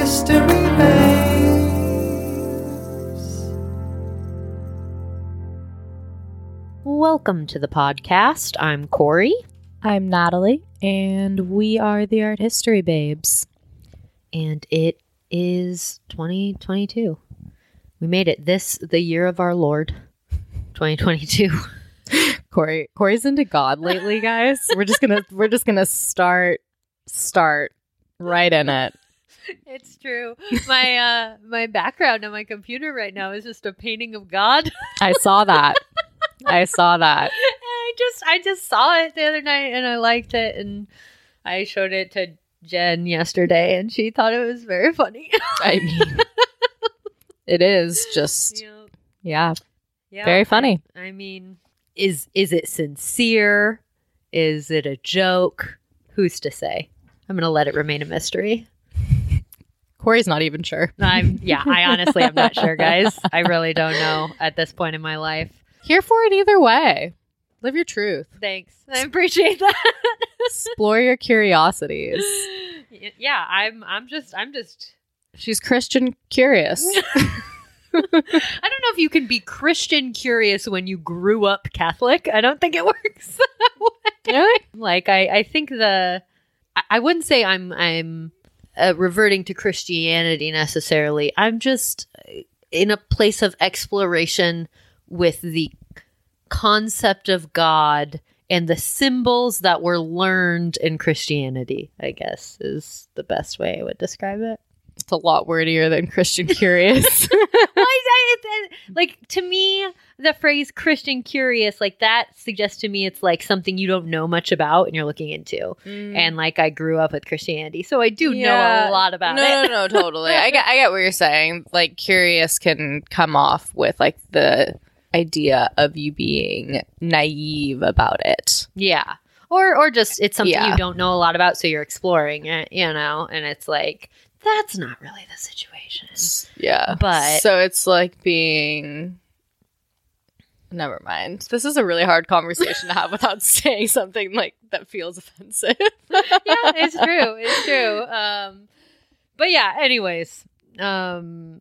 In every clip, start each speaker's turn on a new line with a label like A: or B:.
A: history babes.
B: Welcome to the podcast. I'm Corey.
C: I'm Natalie, and we are the Art History Babes.
B: And it is 2022. We made it. The year of our Lord, 2022.
C: Corey's into God lately, guys. We're just gonna start right in it.
B: It's true. My background on my computer right now is just a painting of God.
C: I saw that.
B: I just saw it the other night and I liked it, and I showed it to Jen yesterday and she thought it was very funny.
C: I mean, it is just yeah, very funny.
B: I mean, is it sincere? Is it a joke? Who's to say? I'm going to let it remain a mystery.
C: Corey's not even sure.
B: I honestly am not sure, guys. I really don't know at this point in my life.
C: Here for it either way. Live your truth.
B: Thanks. I appreciate that.
C: Explore your curiosities.
B: Yeah, I'm just
C: She's Christian curious.
B: I don't know if you can be Christian curious when you grew up Catholic. I don't think it works that way.
C: Really?
B: Like, I think I wouldn't say I'm reverting to Christianity necessarily. I'm just in a place of exploration with the concept of God and the symbols that were learned in Christianity, I guess, is the best way I would describe it.
C: It's a lot wordier than Christian curious.
B: Like, to me, the phrase Christian curious, like, that suggests to me it's like something you don't know much about and you're looking into. And like, I grew up with Christianity, so I do know a lot about it.
C: No, totally. I get what you're saying. Like, curious can come off with like the idea of you being naive about it.
B: Yeah. Or just it's something you don't know a lot about, so you're exploring it, and it's like, that's not really the situation.
C: Yeah.
B: But
C: so it's like being... Never mind. This is a really hard conversation to have without saying something like that feels offensive.
B: Yeah, it's true. It's true. But yeah, anyways. Yeah,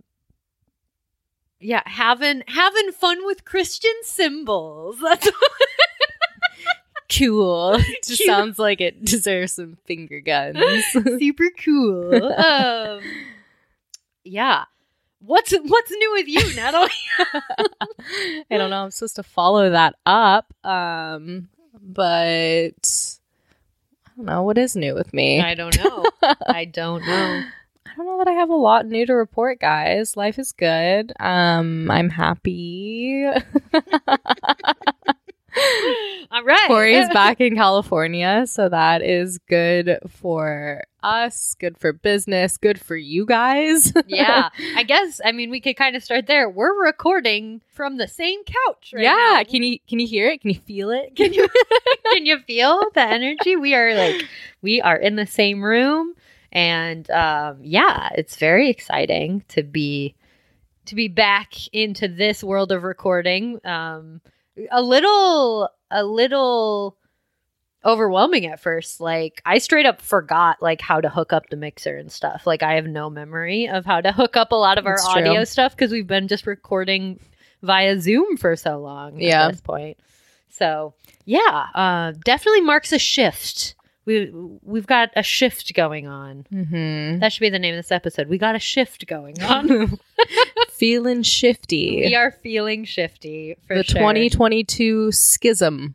B: having fun with Christian symbols. That's
C: cool. It just sounds like it deserves some finger guns.
B: Super cool. Yeah. What's new with you, Natalie?
C: I don't know. I'm supposed to follow that up. But I don't know. What is new with me?
B: I don't know. I don't know
C: that I have a lot new to report, guys. Life is good. I'm happy.
B: All right.
C: Corey is back in California, so that is good for us, good for business, good for you guys.
B: Yeah. I guess, I mean, we could kind of start there. We're recording from the same couch right now.
C: Yeah. Can you hear it? Can you feel it?
B: Can you feel the energy? We are in the same room, and yeah, it's very exciting to be back into this world of recording. A little overwhelming at first. Like, I straight up forgot like how to hook up the mixer and stuff. Like, I have no memory of how to hook up a lot of our audio stuff because we've been just recording via Zoom for so long at this point. So yeah, definitely marks a shift. We've got a shift going on. Mm-hmm. That should be the name of this episode. We got a shift going on.
C: Feeling shifty.
B: We are feeling shifty for
C: the
B: sure.
C: 2022 schism.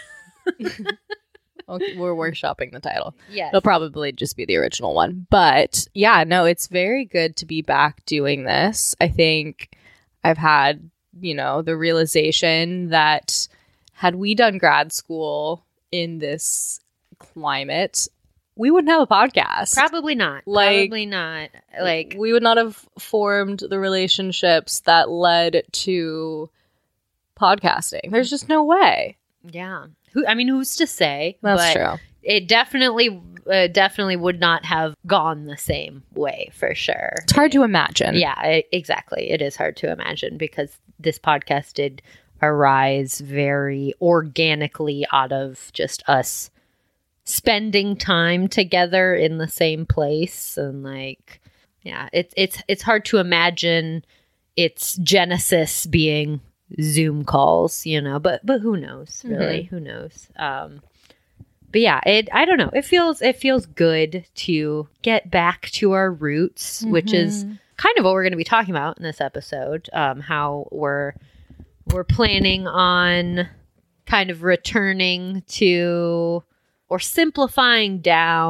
C: Okay, we're workshopping the title.
B: Yes.
C: It'll probably just be the original one. But yeah, no, it's very good to be back doing this. I think I've had, the realization that had we done grad school in this climate, we wouldn't have a podcast.
B: Probably not.
C: Like, we would not have formed the relationships that led to podcasting. There's just no way.
B: Yeah. Who's to say?
C: That's true.
B: It definitely would not have gone the same way, for sure.
C: It's hard to imagine.
B: Yeah, exactly. It is hard to imagine because this podcast did arise very organically out of just us spending time together in the same place, and like Yeah, it's hard to imagine its genesis being Zoom calls, but who knows, really? Who knows? But yeah, I don't know. It feels good to get back to our roots, which is kind of what we're going to be talking about in this episode. How we're planning on kind of returning to, or simplifying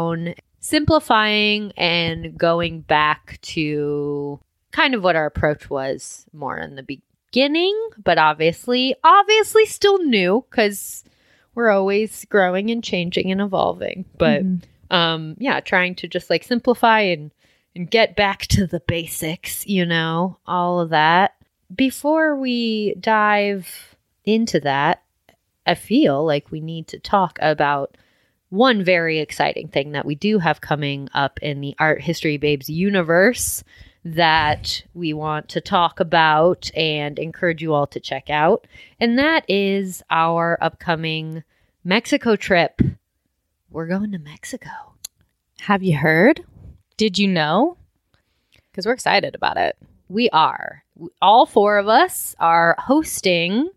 B: and going back to kind of what our approach was more in the beginning, but obviously still new because we're always growing and changing and evolving. But trying to just like simplify and get back to the basics, all of that. Before we dive into that, I feel like we need to talk about one very exciting thing that we do have coming up in the Art History Babes universe that we want to talk about and encourage you all to check out. And that is our upcoming Mexico trip. We're going to Mexico.
C: Have you heard? Did you know? Because we're excited about it.
B: We are. All four of us are hosting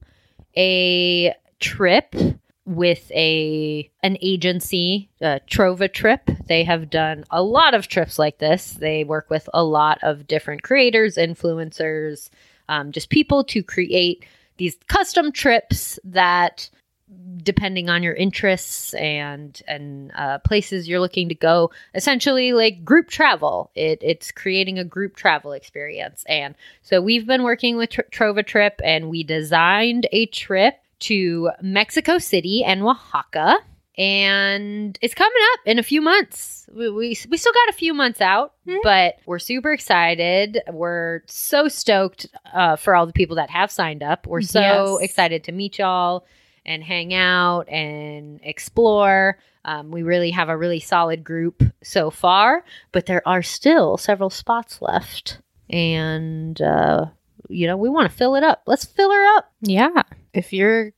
B: a trip with an agency, Trova Trip. They have done a lot of trips like this. They work with a lot of different creators, influencers, just people to create these custom trips that, depending on your interests and places you're looking to go, essentially like group travel. It's creating a group travel experience. And so we've been working with Trova Trip, and we designed a trip to Mexico City and Oaxaca, and it's coming up in a few months. We still got a few months out, but we're super excited. We're so stoked for all the people that have signed up. We're so excited to meet y'all and hang out and explore. We really have a really solid group so far, but there are still several spots left, and we want to fill it up. Let's fill her up.
C: Yeah. If you're,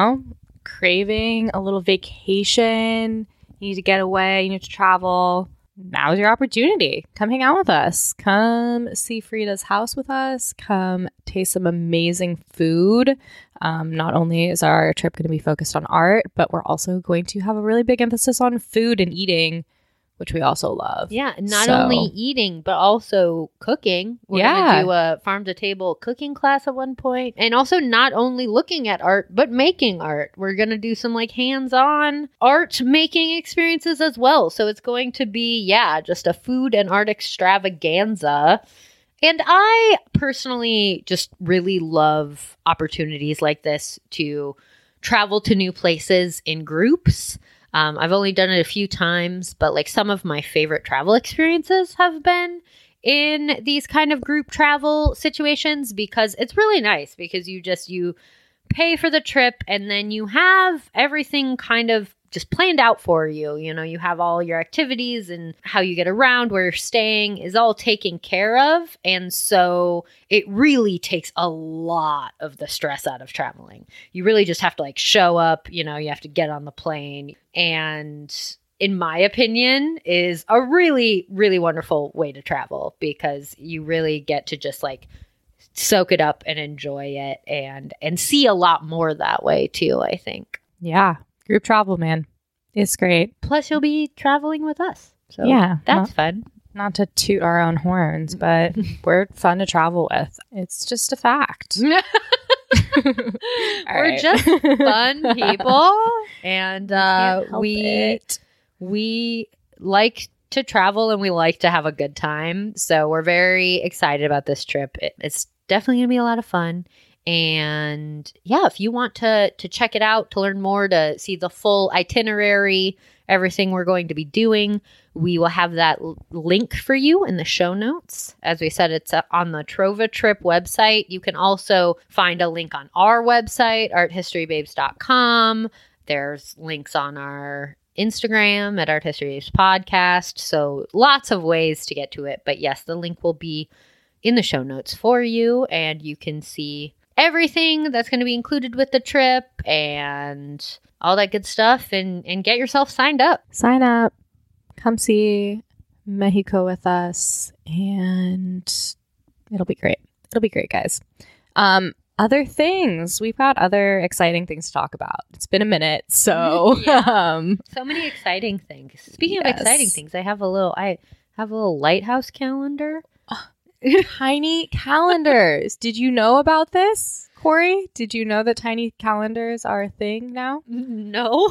C: craving a little vacation, you need to get away, you need to travel, now's your opportunity. Come hang out with us. Come see Frida's house with us. Come taste some amazing food. Not only is our trip going to be focused on art, but we're also going to have a really big emphasis on food and eating, which we also love.
B: Yeah, not only eating, but also cooking. We're going to do a farm-to-table cooking class at one point. And also not only looking at art, but making art. We're going to do some like hands-on art-making experiences as well. So it's going to be, just a food and art extravaganza. And I personally just really love opportunities like this to travel to new places in groups. I've only done it a few times, but like some of my favorite travel experiences have been in these kind of group travel situations, because it's really nice because you pay for the trip and then you have everything kind of just planned out for you. You have all your activities and how you get around, where you're staying is all taken care of. And so it really takes a lot of the stress out of traveling. You really just have to like show up, you have to get on the plane. And in my opinion, is a really, really wonderful way to travel, because you really get to just like soak it up and enjoy it and see a lot more that way too, I think.
C: Yeah. Group travel, man. It's great.
B: Plus, you'll be traveling with us. So that's fun.
C: Not to toot our own horns, but we're fun to travel with. It's just a fact.
B: We're just fun people. And we like to travel and we like to have a good time. So we're very excited about this trip. It's definitely going to be a lot of fun. And if you want to check it out, to learn more, to see the full itinerary, everything we're going to be doing, we will have that link for you in the show notes. As we said, it's on the Trova Trip website. You can also find a link on our website, arthistorybabes.com. There's links on our Instagram at Art History Babes Podcast. So lots of ways to get to it. But yes, the link will be in the show notes for you, and you can see everything that's going to be included with the trip and all that good stuff, and get yourself signed up.
C: Sign up. Come see Mexico with us, and it'll be great. It'll be great, guys. Other things. We've got other exciting things to talk about. It's been a minute, so
B: so many exciting things. Speaking of exciting things, I have a little lighthouse calendar.
C: Tiny calendars. Did you know about this, Corey? Did you know that tiny calendars are a thing now?
B: No.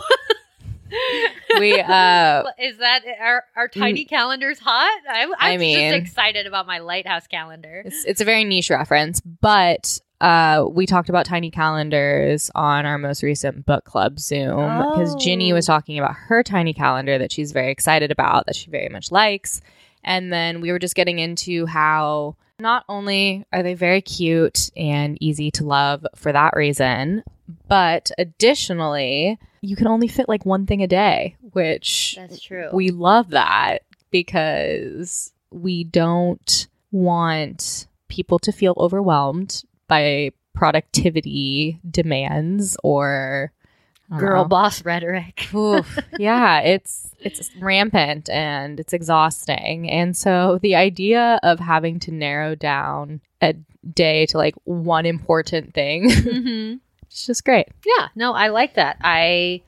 C: We
B: is that our tiny calendars hot? I'm just excited about my lighthouse calendar.
C: It's a very niche reference, but we talked about tiny calendars on our most recent book club Zoom because Ginny was talking about her tiny calendar that she's very excited about, that she very much likes. And then we were just getting into how not only are they very cute and easy to love for that reason, but additionally, you can only fit like one thing a day, which
B: that's true.
C: We love that because we don't want people to feel overwhelmed by productivity demands or
B: girl boss rhetoric.
C: Oof, yeah, it's rampant and it's exhausting. And so the idea of having to narrow down a day to like one important thing, it's just great.
B: Yeah, no, I like that. I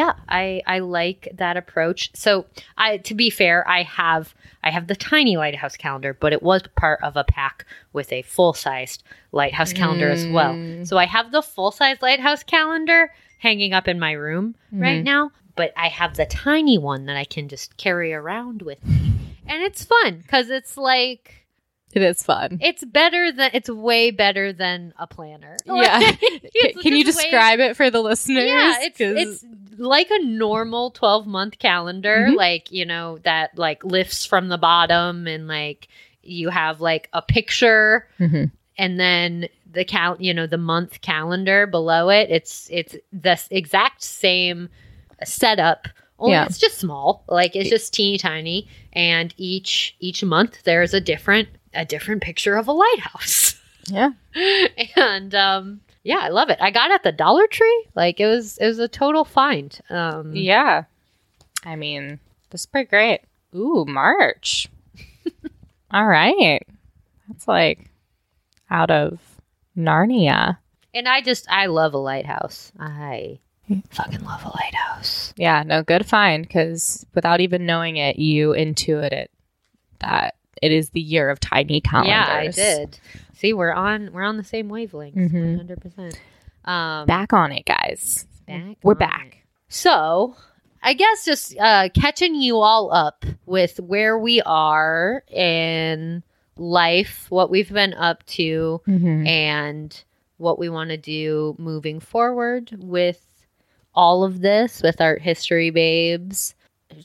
B: like that approach. So to be fair, I have the tiny lighthouse calendar, but it was part of a pack with a full-sized lighthouse calendar as well. So I have the full-size lighthouse calendar hanging up in my room right now, but I have the tiny one that I can just carry around with me. And it's fun because it's like...
C: It is fun.
B: It's way better than a planner.
C: Yeah. Can you describe it for the listeners?
B: Yeah, it's like a normal 12-month calendar, like, you know, that like lifts from the bottom and like you have like a picture and then the month calendar below it. It's the exact same setup. Only it's just small. Like it's just teeny tiny. And each month there's a different picture of a lighthouse.
C: Yeah.
B: And I love it. I got it at the Dollar Tree. Like it was a total find.
C: Yeah. I mean, this is pretty great. Ooh, March. All right. That's like out of Narnia.
B: And I love a lighthouse. I fucking love a lighthouse.
C: Yeah, no, good find, because without even knowing it, you intuit it that it is the year of tiny calendars.
B: Yeah, I did. See, we're on the same wavelength, 100%.
C: Back on it, guys. We're back.
B: So, I guess just catching you all up with where we are in life, what we've been up to, and what we want to do moving forward with all of this, with Art History Babes.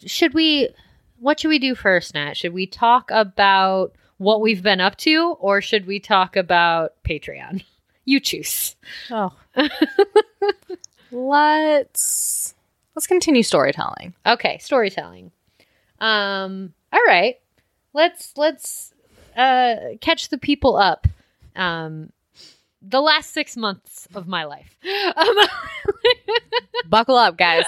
B: What should we do first, Nat? Should we talk about what we've been up to, or should we talk about Patreon? You choose.
C: Oh. Let's continue storytelling.
B: Okay, storytelling. All right. Let's catch the people up. The last 6 months of my life.
C: Buckle up, guys.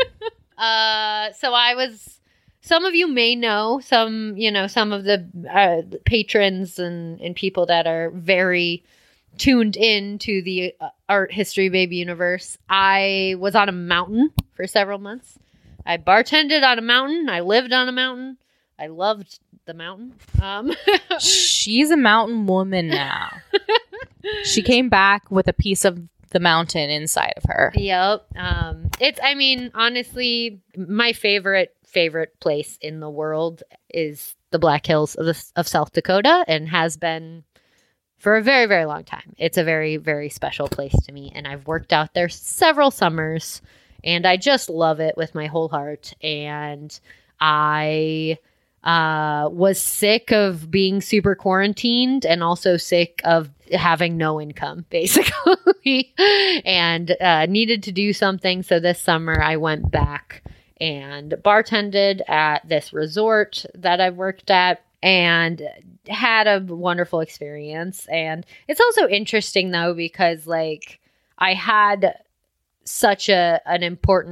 B: So I was. Some of you may know some of the patrons and people that are very tuned in to the Art History Babe universe. I was on a mountain for several months. I bartended on a mountain. I lived on a mountain. I loved the mountain.
C: She's a mountain woman now. She came back with a piece of the mountain inside of her.
B: Yep. Honestly, my favorite place in the world is the Black Hills of South Dakota, and has been for a very, very long time. It's a very, very special place to me, and I've worked out there several summers, and I just love it with my whole heart. And I was sick of being super quarantined, and also sick of having no income, basically, and needed to do something. So this summer I went back and bartended at this resort that I've worked at, and had a wonderful experience. And it's also interesting though, because like I had such an important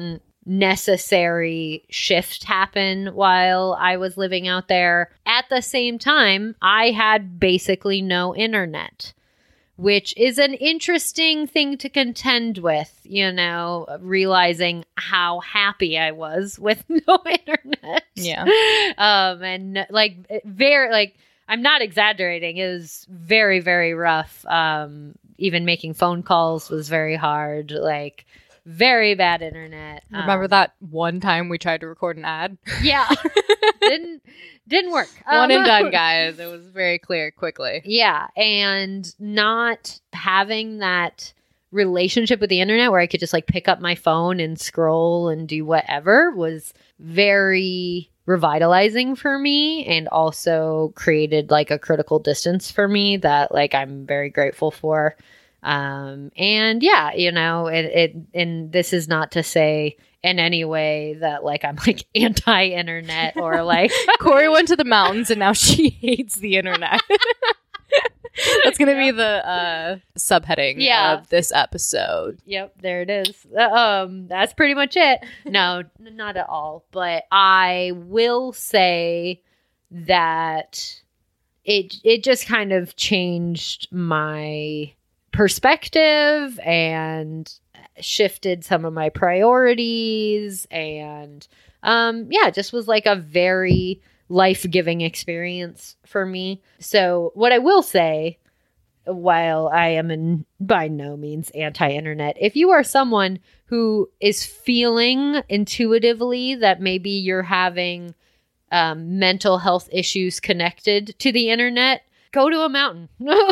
B: necessary shift happen while I was living out there. At the same time, I had basically no internet, which is an interesting thing to contend with, realizing how happy I was with no internet.
C: Yeah.
B: And I'm not exaggerating. It was very, very rough. Even making phone calls was very hard. Like, very bad internet.
C: Remember that one time we tried to record an ad?
B: Yeah. Didn't work.
C: One and done, guys. It was very clear quickly.
B: Yeah. And not having that relationship with the internet where I could just like pick up my phone and scroll and do whatever was very revitalizing for me, and also created like a critical distance for me that like I'm very grateful for. And yeah, and this is not to say in any way that like I'm like anti-internet or like
C: Corey went to the mountains and now she hates the internet. That's going to be the subheading of this episode.
B: Yep, there it is. That's pretty much it. No, not at all. But I will say that it just kind of changed my perspective and shifted some of my priorities, and just was like a very life-giving experience for me. So what I will say, while I am by no means anti-internet, if you are someone who is feeling intuitively that maybe you're having mental health issues connected to the internet, go to a mountain.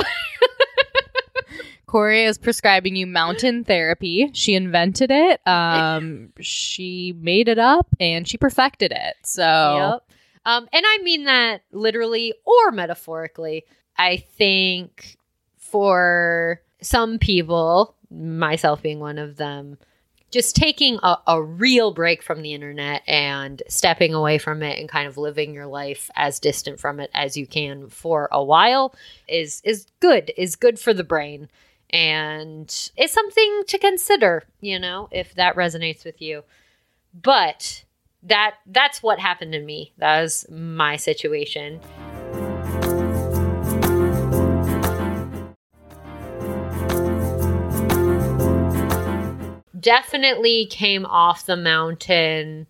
C: Corey is prescribing you mountain therapy. She invented it. She made it up and she perfected it. So,
B: yep. And I mean that literally or metaphorically. I think for some people, myself being one of them, just taking a real break from the internet and stepping away from it and kind of living your life as distant from it as you can for a while is good for the brain. And it's something to consider, if that resonates with you. But that's what happened to me. That was my situation. Definitely came off the mountain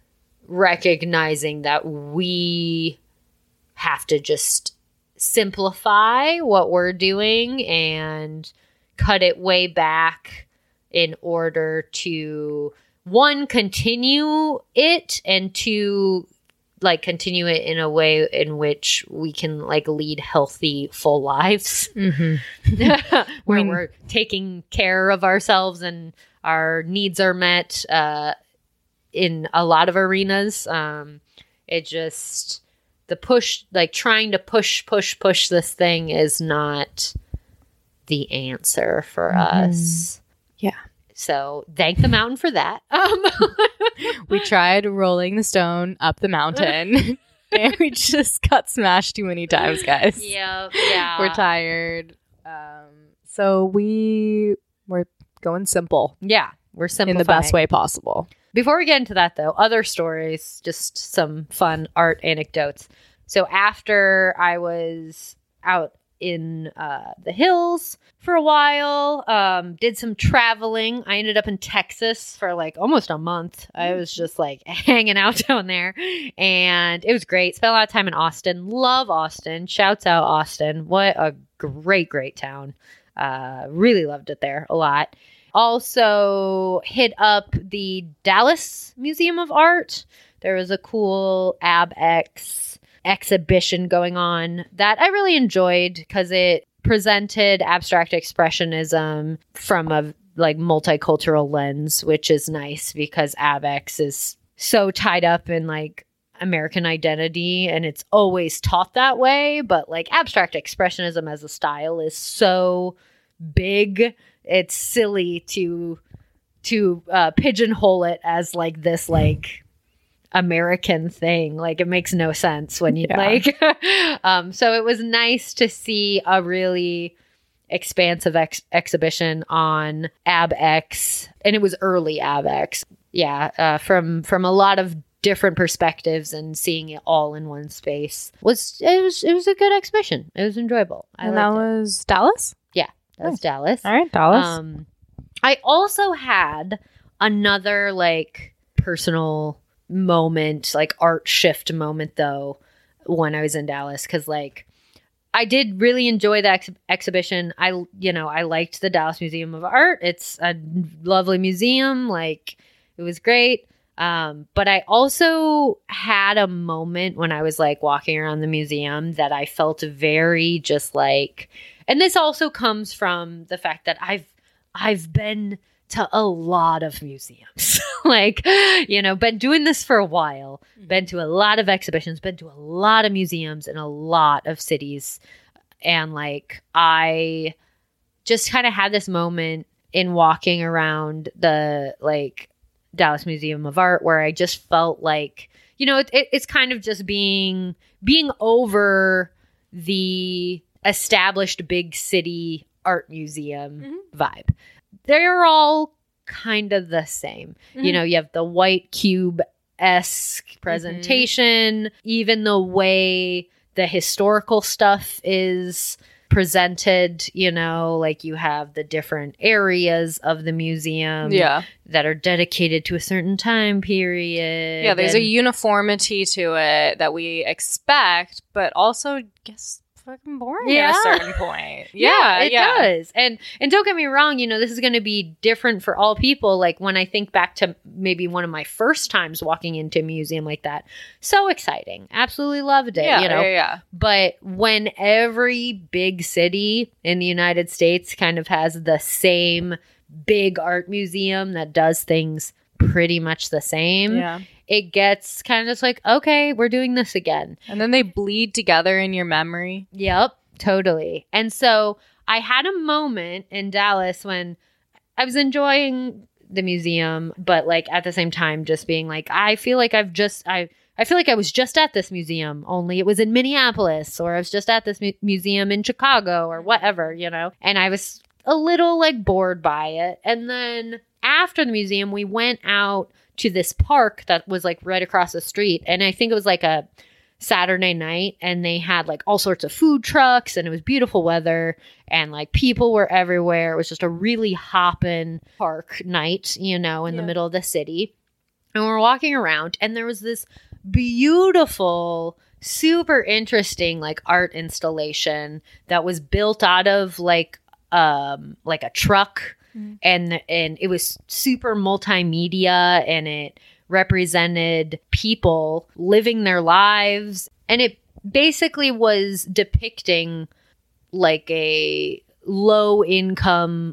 B: recognizing that we have to just simplify what we're doing and cut it way back in order to, one, continue it, and two, like continue it in a way in which we can like lead healthy, full lives. Mm-hmm. where we're taking care of ourselves and our needs are met in a lot of arenas. It just, the push, like trying to push this thing is not the answer for us.
C: Yeah.
B: So thank the mountain for that.
C: We tried rolling the stone up the mountain and we just got smashed too many times, guys.
B: Yeah.
C: We're tired. So we're going simple.
B: Yeah. We're simplifying.
C: In the best way possible.
B: Before we get into that, though, other stories, just some fun art anecdotes. So after I was out in the hills for a while, did some traveling. I ended up in Texas for like almost a month. I was just like hanging out down there, and it was great. Spent a lot of time in Austin. Love Austin. Shouts out Austin. What a great town. Really loved it there a lot. Also hit up the Dallas Museum of Art. There was a cool AbX exhibition going on that I really enjoyed because it presented abstract expressionism from a like multicultural lens, which is nice because AbX is so tied up in like American identity and it's always taught that way. But like abstract expressionism as a style is so big. It's silly to pigeonhole it as like this like American thing. Like it makes no sense when you like so it was nice to see a really expansive exhibition on AbX, and it was early AbX Yeah, from a lot of different perspectives and seeing it all in one space was a good exhibition. It was enjoyable.
C: And that was Dallas?
B: Yeah, that was Dallas.
C: All right, Dallas.
B: I also had another like personal moment, like art shift moment though, when I was in Dallas, because like I did really enjoy the exhibition. I liked the Dallas Museum of Art. It's a lovely museum. Like, it was great. But I also had a moment when I was like walking around the museum that I felt very just like, and this also comes from the fact that I've been to a lot of museums, like, been doing this for a while, been to a lot of exhibitions, been to a lot of museums in a lot of cities. And like, I just kind of had this moment in walking around the like Dallas Museum of Art where I just felt like, it's kind of just being over the established big city art museum vibe. They're all kind of the same. You have the white cube-esque presentation, even the way the historical stuff is presented, like you have the different areas of the museum that are dedicated to a certain time period.
C: Yeah, there's a uniformity to it that we expect, but also gets fucking boring at a certain point.
B: It does. And don't get me wrong, this is going to be different for all people. Like when I think back to maybe one of my first times walking into a museum like that, so exciting. Absolutely loved it.
C: Yeah.
B: But when every big city in the United States kind of has the same big art museum that does things pretty much the same, it gets kind of just like, okay, we're doing this again.
C: And then they bleed together in your memory.
B: Yep, totally. And so I had a moment in Dallas when I was enjoying the museum, but like at the same time just being like, I feel like I feel like I was just at this museum, only it was in Minneapolis, or I was just at this museum in Chicago or whatever, and I was a little like bored by it. And then after the museum, we went out to this park that was like right across the street. And I think it was like a Saturday night, and they had like all sorts of food trucks, and it was beautiful weather, and like people were everywhere. It was just a really hoppin' park night, in the middle of the city. And we're walking around, and there was this beautiful, super interesting like art installation that was built out of like a truck. And it was super multimedia, and it represented people living their lives. And it basically was depicting like a low income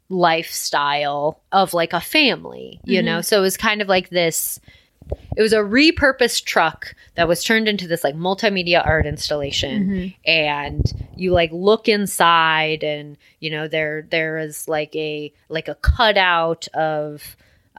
B: lifestyle of like a family, So it was kind of like this. It was a repurposed truck that was turned into this like multimedia art installation, and you like look inside, and there is like a cutout of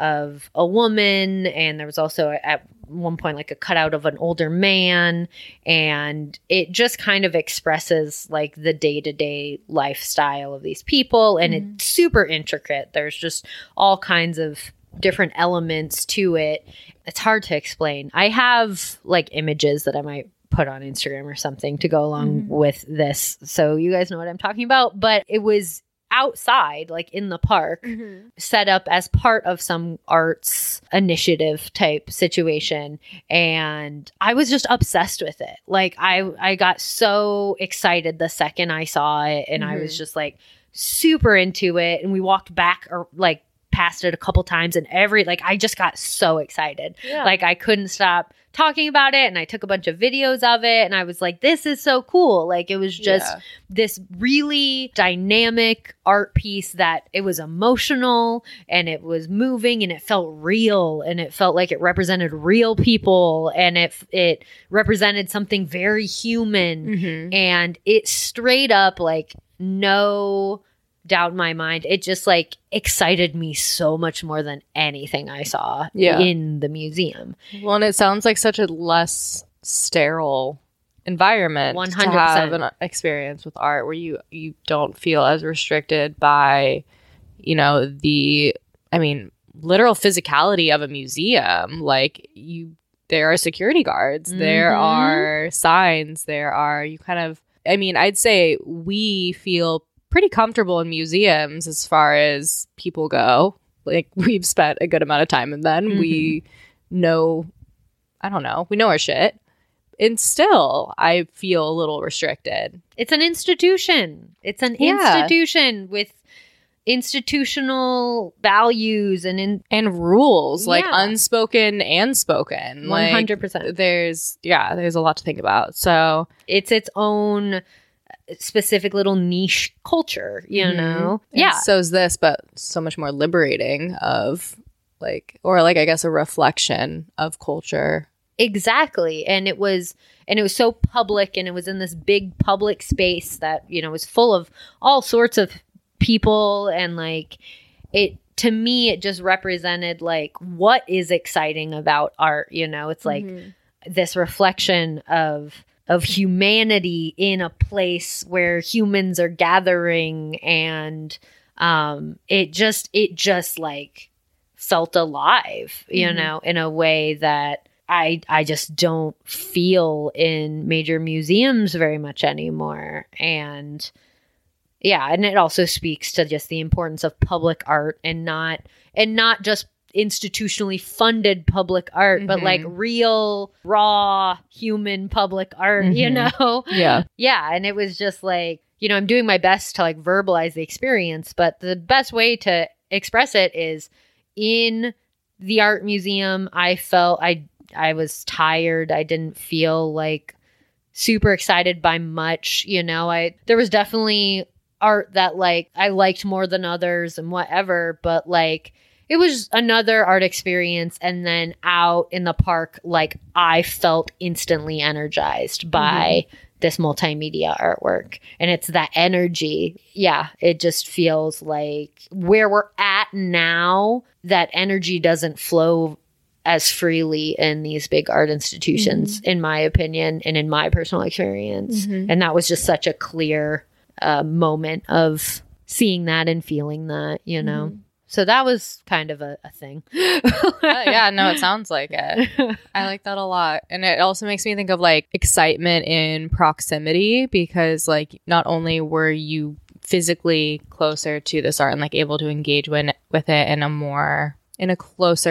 B: a woman, and there was also at one point like a cutout of an older man, and it just kind of expresses like the day-to-day lifestyle of these people, and it's super intricate. There's just all kinds of different elements to it. It's hard to explain. I have like images that I might put on Instagram or something to go along with this, so you guys know what I'm talking about. But it was outside, like in the park, set up as part of some arts initiative type situation, and I was just obsessed with it. Like I got so excited the second I saw it, and I was just like super into it. And we walked back or like past it a couple times, and I just got so excited. Like I couldn't stop talking about it, and I took a bunch of videos of it, and I was like, this is so cool. Like it was just this really dynamic art piece that it was emotional, and it was moving, and it felt real, and it felt like it represented real people, and it represented something very human, and it straight up, like, no doubt in my mind, it just like excited me so much more than anything I saw in the museum.
C: Well, and it sounds like such a less sterile environment
B: 100%.
C: To have an experience with art where you don't feel as restricted by, literal physicality of a museum. Like there are security guards, there are signs, I'd say we feel pretty comfortable in museums as far as people go. Like we've spent a good amount of time in them. We know, we know our shit. And still, I feel a little restricted.
B: It's an institution. It's an institution with institutional values and
C: rules, like unspoken and spoken.
B: 100%.
C: There's a lot to think about. So
B: it's its own specific little niche culture, you know?
C: Yeah. So is this, but so much more liberating of I guess a reflection of culture.
B: Exactly. And it was so public, and it was in this big public space that, was full of all sorts of people, and to me it just represented what is exciting about art. It's this reflection of humanity in a place where humans are gathering, and it just felt alive, in a way that I just don't feel in major museums very much anymore. And and it also speaks to just the importance of public art, and not just institutionally funded public art, but real, raw, human public art,
C: Yeah.
B: Yeah. And it was just I'm doing my best to verbalize the experience, but the best way to express it is in the art museum. I felt I was tired. I didn't feel super excited by much, there was definitely art that I liked more than others and whatever, but it was another art experience. And then out in the park, I felt instantly energized by this multimedia artwork, and it's that energy. Yeah. It just feels like where we're at now, that energy doesn't flow as freely in these big art institutions, in my opinion, and in my personal experience. And that was just such a clear moment of seeing that and feeling that, So that was kind of a thing.
C: It sounds like it. I like that a lot. And it also makes me think of excitement in proximity, because not only were you physically closer to this art and able to engage with it in a close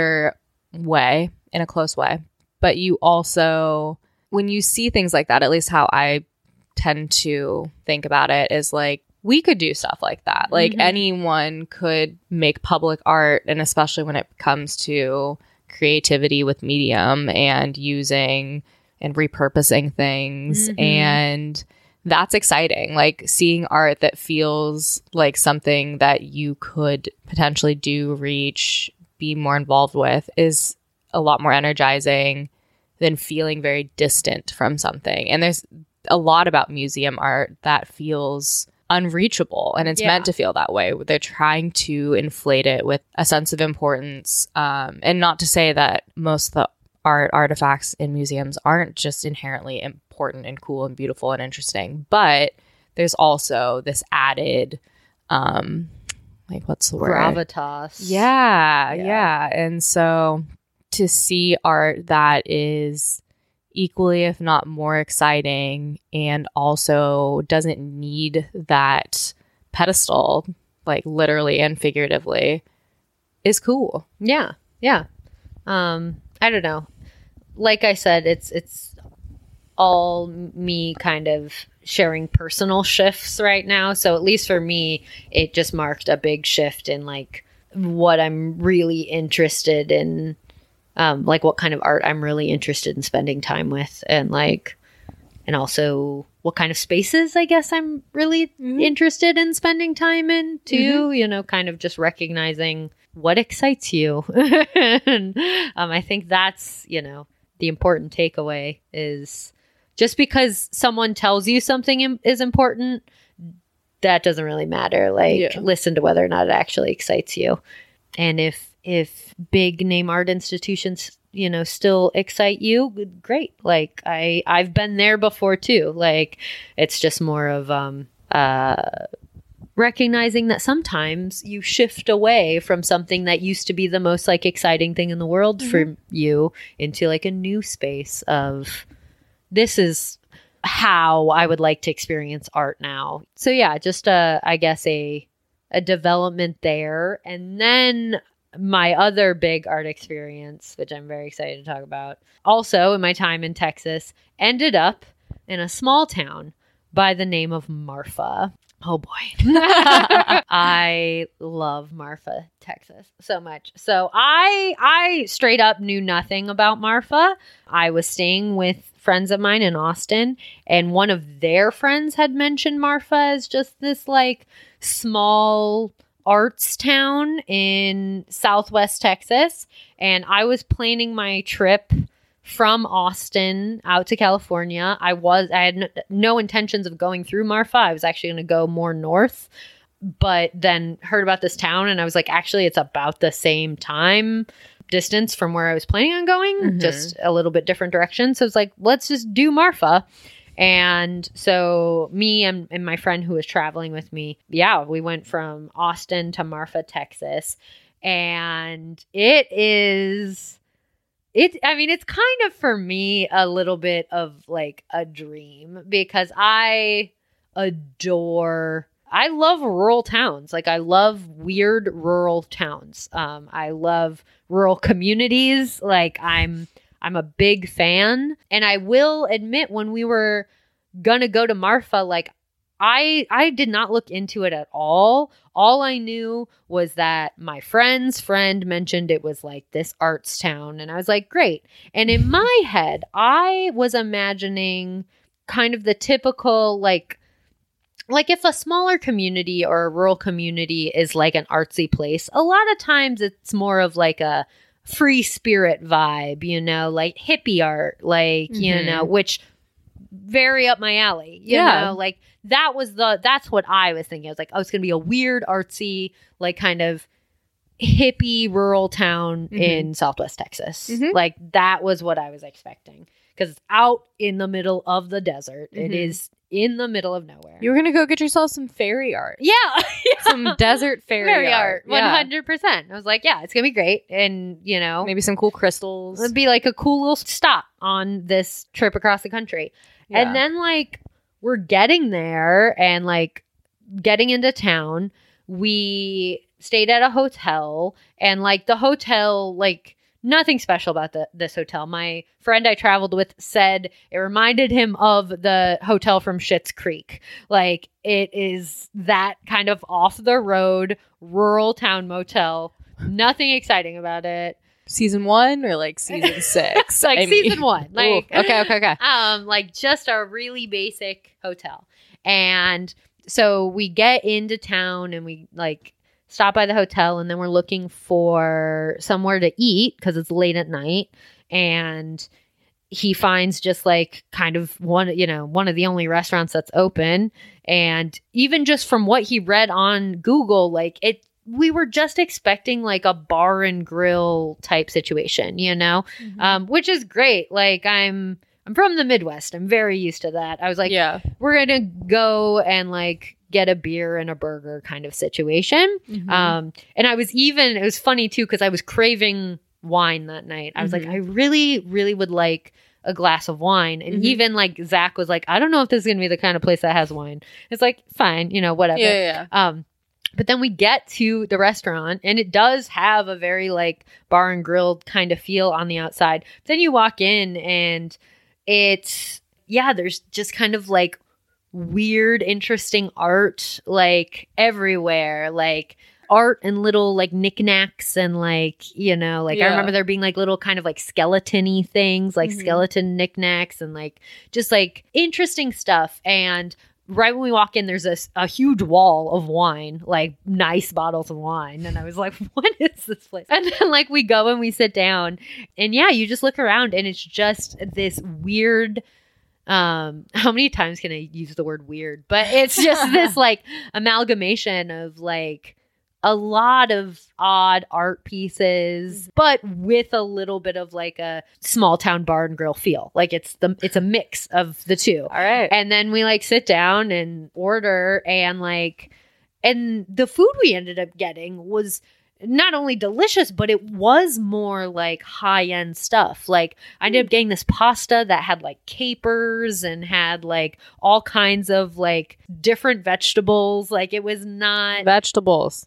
C: way, but you also, when you see things like that, at least how I tend to think about it, is we could do stuff like that. Anyone could make public art, and especially when it comes to creativity with medium and using and repurposing things. And that's exciting. Seeing art that feels like something that you could potentially do, reach, be more involved with is a lot more energizing than feeling very distant from something. And there's a lot about museum art that feels unreachable, and it's meant to feel that way. They're trying to inflate it with a sense of importance, and not to say that most of the artifacts in museums aren't just inherently important and cool and beautiful and interesting, but there's also this added what's the word?
B: Gravitas.
C: Yeah. And so to see art that is equally, if not more exciting, and also doesn't need that pedestal, literally and figuratively, is cool.
B: Yeah. I don't know. Like I said, it's all me kind of sharing personal shifts right now. So at least for me, it just marked a big shift in what I'm really interested in. What kind of art I'm really interested in spending time with, and also what kind of spaces I guess I'm really interested in spending time in too, kind of just recognizing what excites you. And I think that's, the important takeaway is just because someone tells you something is important, that doesn't really matter. Listen to whether or not it actually excites you. And if big name art institutions, still excite you, great. I've been there before too. It's just more of recognizing that sometimes you shift away from something that used to be the most like exciting thing in the world for you into like a new space of this is how I would like to experience art now. So yeah, just I guess a development there. And then my other big art experience, which I'm very excited to talk about, also in my time in Texas, ended up in a small town by the name of Marfa. Oh boy. I love Marfa, Texas so much. So I straight up knew nothing about Marfa. I was staying with friends of mine in Austin, and one of their friends had mentioned Marfa as just this like small arts town in Southwest Texas. And I was planning my trip from Austin out to California. I had no intentions of going through Marfa. I was actually going to go more north, but then heard about this town and I was like, actually, it's about the same time distance from where I was planning on going, just a little bit different direction. So it's like, let's just do Marfa. And so me and my friend who was traveling with me, we went from Austin to Marfa, Texas. And it's kind of for me a little bit of like a dream because I love rural towns. Like I love weird rural towns. I love rural communities. Like I'm a big fan. And I will admit when we were gonna go to Marfa, like I did not look into it at all. All I knew was that my friend's friend mentioned it was like this arts town. And I was like, great. And in my head, I was imagining kind of the typical, like if a smaller community or a rural community is like an artsy place, a lot of times it's more of like a free spirit vibe, you know, like hippie art, like, you know, which very up my alley, you know, like that's what I was thinking. I was like, oh, it's going to be a weird artsy, like kind of hippie rural town in Southwest Texas. Like that was what I was expecting because it's out in the middle of the desert. It is in the middle of nowhere.
C: You were going to go get yourself some fairy art.
B: Yeah.
C: Some desert fairy art.
B: 100%. I was like, yeah, it's going to be great. And, you know,
C: maybe some cool crystals.
B: It'd be like a cool little stop on this trip across the country. Yeah. And then like we're getting there and like getting into town. We stayed at a hotel and like the hotel, like nothing special about this hotel. My friend I traveled with said it reminded him of the hotel from Schitt's Creek. Like it is that kind of off the road rural town motel. Nothing exciting about it.
C: Season 1 or like season 6?
B: Like season 1. Like
C: okay.
B: Like just a really basic hotel. And so we get into town and we like stop by the hotel and then we're looking for somewhere to eat because it's late at night. And he finds just like kind of one of the only restaurants that's open. And even just from what he read on Google, like we were just expecting like a bar and grill type situation, you know, which is great. Like I'm from the Midwest. I'm very used to that. I was like, we're going to go and like get a beer and a burger kind of situation. And it was funny too, because I was craving wine that night. I was like, I really, really would like a glass of wine. And even like Zach was like, I don't know if this is going to be the kind of place that has wine. It's like, fine, you know, whatever.
C: Yeah.
B: But then we get to the restaurant and it does have a very like bar and grill kind of feel on the outside. Then you walk in and there's just kind of like weird, interesting art like everywhere, like art and little like knickknacks and like, you know, like I remember there being like little kind of like skeleton-y things, like skeleton knickknacks and like just like interesting stuff. And right when we walk in, there's a huge wall of wine, like nice bottles of wine. And I was like, what is this place? And then like we go and we sit down and you just look around and it's just this weird, how many times can I use the word weird? But it's just this like amalgamation of like a lot of odd art pieces, but with a little bit of like a small town bar and grill feel. Like it's a mix of the two.
C: All right.
B: And then we like sit down and order and like And the food we ended up getting was not only delicious, but it was more like high-end stuff. Like I ended up getting this pasta that had like capers and had like all kinds of like different vegetables. Like it was not
C: vegetables.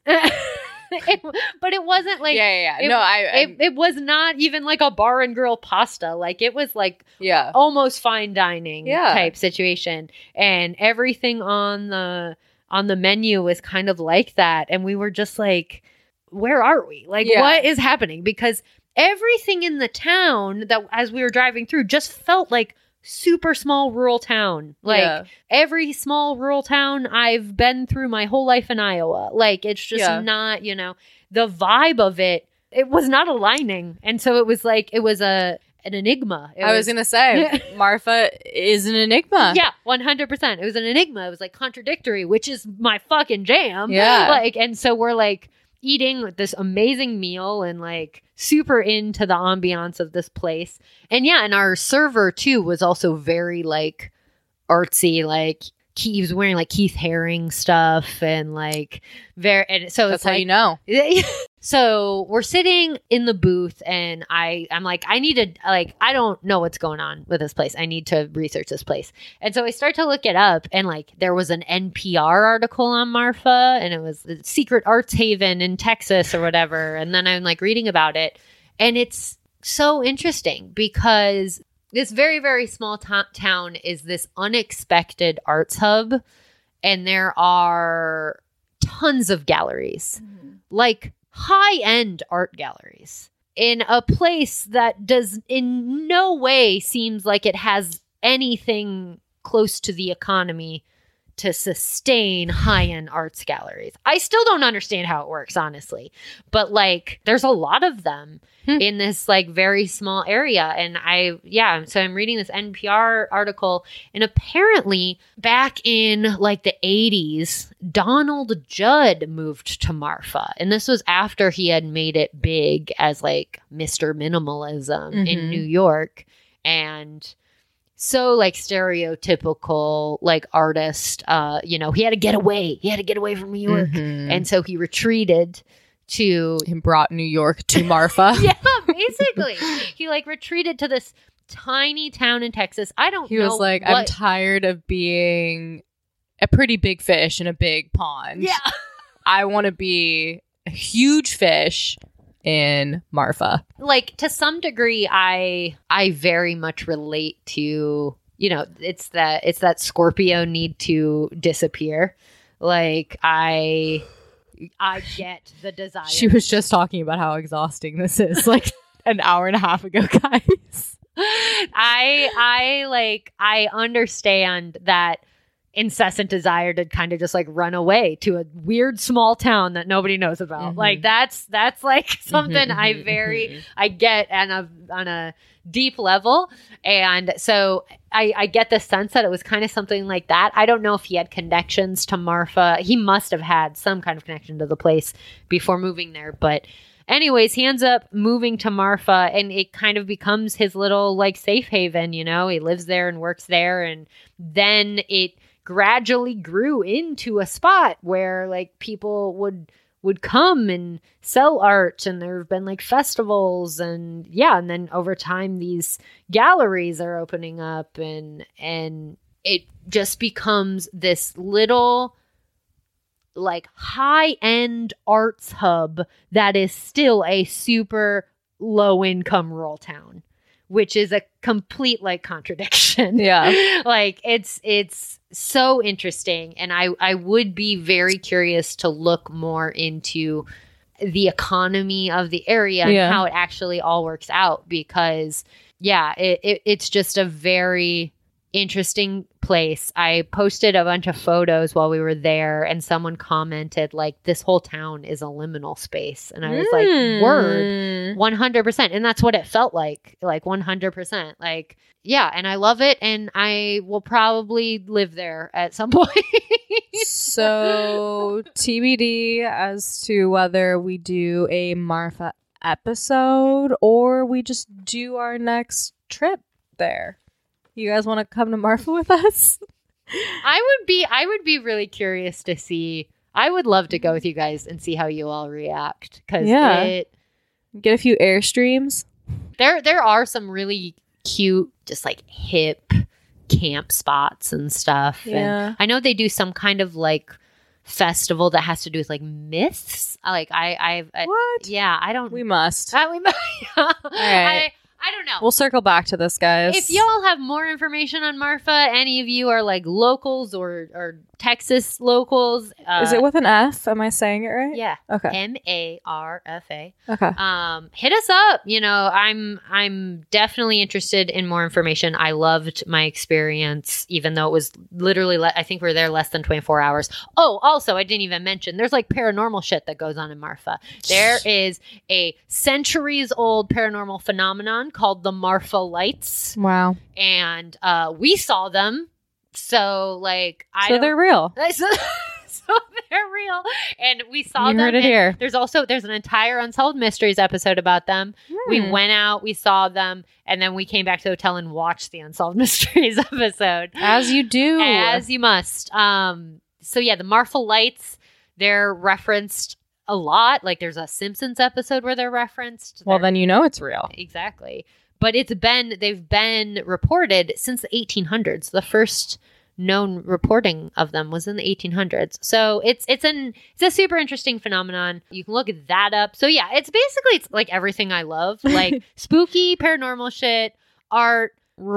B: But it wasn't like it was not even like a bar and grill pasta. Like it was like almost fine dining type situation. And everything on the menu was kind of like that. And we were just like, where are we? Like, what is happening? Because everything in the town that as we were driving through just felt like super small rural town. Like every small rural town I've been through my whole life in Iowa. Like it's just not, the vibe of it was not aligning. And so it was like, it was an enigma.
C: I was going to say, Marfa is an enigma.
B: Yeah, 100%. It was an enigma. It was like contradictory, which is my fucking jam.
C: Yeah.
B: Like, and so we're like eating this amazing meal and like super into the ambiance of this place. And and our server too was also very like artsy, like he was wearing like Keith Haring stuff and like and so
C: that's
B: it's
C: how you know.
B: So we're sitting in the booth and I'm like, I need to like, I don't know what's going on with this place. I need to research this place. And so I start to look it up and like there was an NPR article on Marfa and it was the secret arts haven in Texas or whatever. And then I'm like reading about it and it's so interesting because this very, very small town is this unexpected arts hub and there are tons of galleries, like high-end art galleries in a place that does in no way seems like it has anything close to the economy to sustain high-end arts galleries. I still don't understand how it works, honestly. But like there's a lot of them in this like very small area. And so I'm reading this NPR article and apparently back in like the 80s, Donald Judd moved to Marfa. And this was after he had made it big as like Mr. Minimalism in New York. And so like stereotypical like artist, he had to get away. He had to get away from New York. And so he retreated
C: and brought New York to Marfa.
B: Yeah, basically. He like retreated to this tiny town in Texas. He was like,
C: I'm tired of being a pretty big fish in a big pond.
B: Yeah.
C: I want to be a huge fish in Marfa.
B: Like to some degree, I very much relate to, it's that Scorpio need to disappear. Like I get the desire.
C: She was just talking about how exhausting this is like an hour and a half ago, guys.
B: I understand that incessant desire to kind of just like run away to a weird small town that nobody knows about. Like that's like something I get on a deep level. And so I get the sense that it was kind of something like that. I don't know if he had connections to Marfa. He must have had some kind of connection to the place before moving there. But anyways, he ends up moving to Marfa and it kind of becomes his little like safe haven, He lives there and works there. And then it gradually grew into a spot where like people would come and sell art and there have been like festivals and then over time these galleries are opening up and it just becomes this little like high-end arts hub that is still a super low-income rural town, which is a complete like contradiction.
C: Yeah.
B: Like it's so interesting. And I would be very curious to look more into the economy of the area and how it actually all works out because it's just a very interesting place. I posted a bunch of photos while we were there and someone commented like this whole town is a liminal space and I was like word 100%, and that's what it felt like 100%, like and I love it and I will probably live there at some point.
C: So TBD as to whether we do a Marfa episode or we just do our next trip there. You guys want to come to Marfa with us?
B: I would be really curious to see. I would love to go with you guys and see how you all react. Because
C: get a few Airstreams.
B: There are some really cute, just like hip camp spots and stuff.
C: Yeah.
B: And I know they do some kind of like festival that has to do with like myths. Like
C: What?
B: Yeah, I don't.
C: We must.
B: We must. All
C: right.
B: I don't know.
C: We'll circle back to this, guys.
B: If y'all have more information on Marfa, any of you are like locals or Texas locals.
C: Is it with an F? Am I saying it right?
B: Yeah.
C: Okay.
B: Marfa.
C: Okay.
B: Hit us up. You know, I'm definitely interested in more information. I loved my experience, even though it was literally, I think we were there less than 24 hours. Oh, also, I didn't even mention, there's like paranormal shit that goes on in Marfa. There is a centuries old paranormal phenomenon called the Marfa Lights.
C: Wow.
B: And we saw them. So like
C: they're real.
B: So they're real, and we saw them.
C: You heard it here.
B: There's an entire Unsolved Mysteries episode about them. We went out, we saw them, and then we came back to the hotel and watched the Unsolved Mysteries episode.
C: As you do,
B: as you must. So yeah, the Marfa Lights, they're referenced a lot. Like there's a Simpsons episode where they're referenced.
C: Well, then you know it's real.
B: Exactly. But they've been reported since the 1800s. The first known reporting of them was in the 1800s. So it's a super interesting phenomenon. You can look that up. So yeah, it's like everything I love, like spooky paranormal shit, art,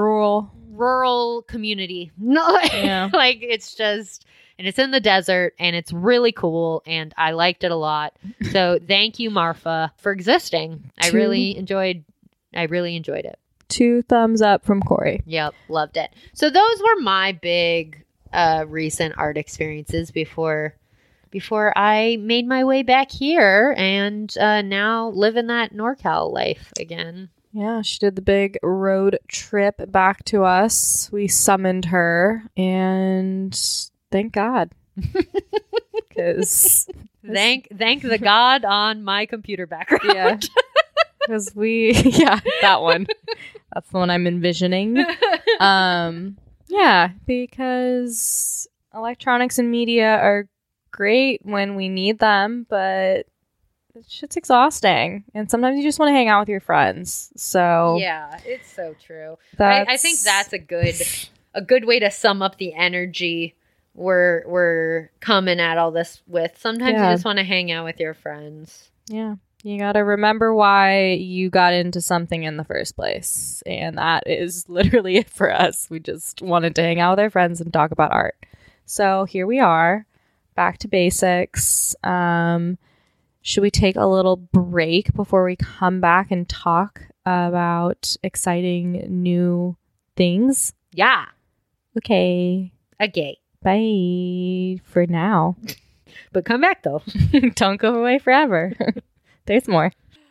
B: rural community. No,
C: yeah.
B: Like it's just, and it's in the desert and it's really cool and I liked it a lot. So thank you, Marfa, for existing. I really enjoyed it.
C: 2 thumbs up from Corey.
B: Yep, loved it. So those were my big recent art experiences before I made my way back here and now live in that NorCal life again.
C: Yeah, she did the big road trip back to us. We summoned her, and thank God. Because
B: thank the God on my computer background.
C: Yeah. Because that one. That's the one I'm envisioning. Yeah, because electronics and media are great when we need them, but shit's exhausting. And sometimes you just want to hang out with your friends. So
B: yeah, it's so true. I think that's a good way to sum up the energy we're coming at all this with. Sometimes you just want to hang out with your friends.
C: Yeah. You got to remember why you got into something in the first place. And that is literally it for us. We just wanted to hang out with our friends and talk about art. So here we are, back to basics. Should we take a little break before we come back and talk about exciting new things?
B: Yeah.
C: Okay. Bye for now.
B: But come back, though.
C: Don't go away forever. There's more.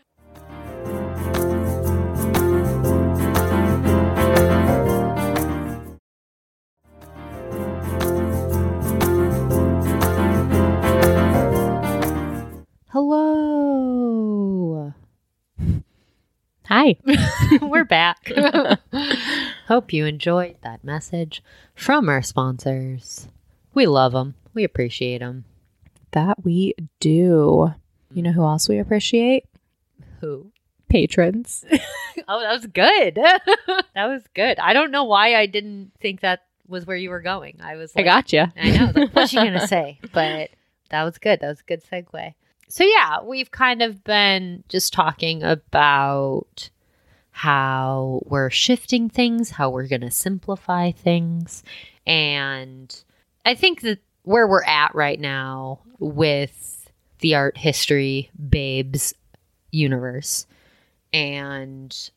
B: Hello.
C: Hi.
B: We're back. Hope you enjoyed that message from our sponsors. We love them. We appreciate them.
C: That we do. You know who else we appreciate?
B: Who?
C: Patrons.
B: Oh, that was good. That was good. I don't know why I didn't think that was where you were going. I was like,
C: I got you.
B: I know. Like, what's she going to say? But that was good. That was a good segue. So yeah, we've kind of been just talking about how we're shifting things, how we're going to simplify things. And I think that where we're at right now with the art history babes universe and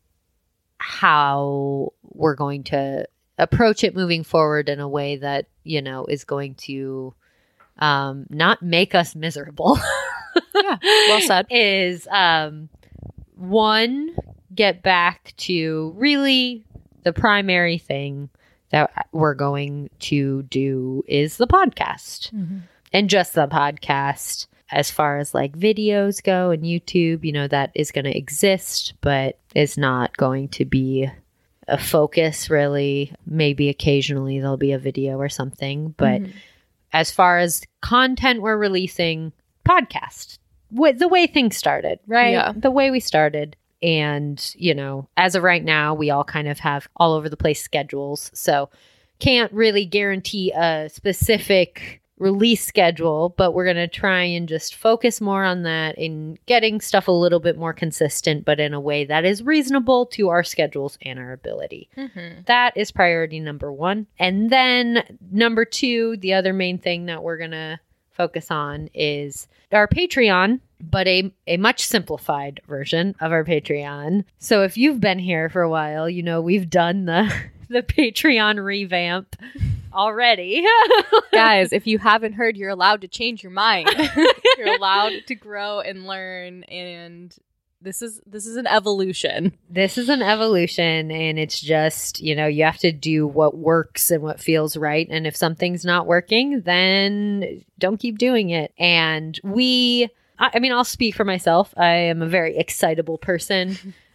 B: how we're going to approach it moving forward in a way that, you know, is going to not make us miserable.
C: Yeah, well said.
B: Is one, get back to really the primary thing that we're going to do is the podcast. Mm-hmm. And just the podcast. As far as like videos go and YouTube, you know, that is going to exist, but is not going to be a focus really. Maybe occasionally there'll be a video or something, but as far as content we're releasing, podcast, the way things started, right?
C: Yeah.
B: The way we started. And, you know, as of right now, we all kind of have all over the place schedules. So can't really guarantee a specific release schedule, but we're going to try and just focus more on that and getting stuff a little bit more consistent, but in a way that is reasonable to our schedules and our ability.
C: Mm-hmm.
B: That is priority number 1. And then number 2, the other main thing that we're going to focus on is our Patreon, but a much simplified version of our Patreon. So if you've been here for a while, you know, we've done the Patreon revamp already.
C: Guys, if you haven't heard, you're allowed to change your mind. You're allowed to grow and learn, and this is an evolution.
B: This is an evolution, and it's just, you know, you have to do what works and what feels right. And if something's not working, then don't keep doing it. And I mean, I'll speak for myself. I am a very excitable person.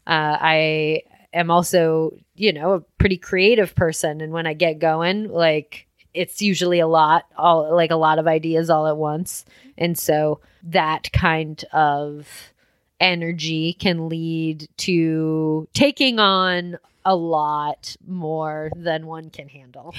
B: I am also, you know, a pretty creative person. And when I get going, like, it's usually a lot of ideas all at once. And so that kind of energy can lead to taking on a lot more than one can handle.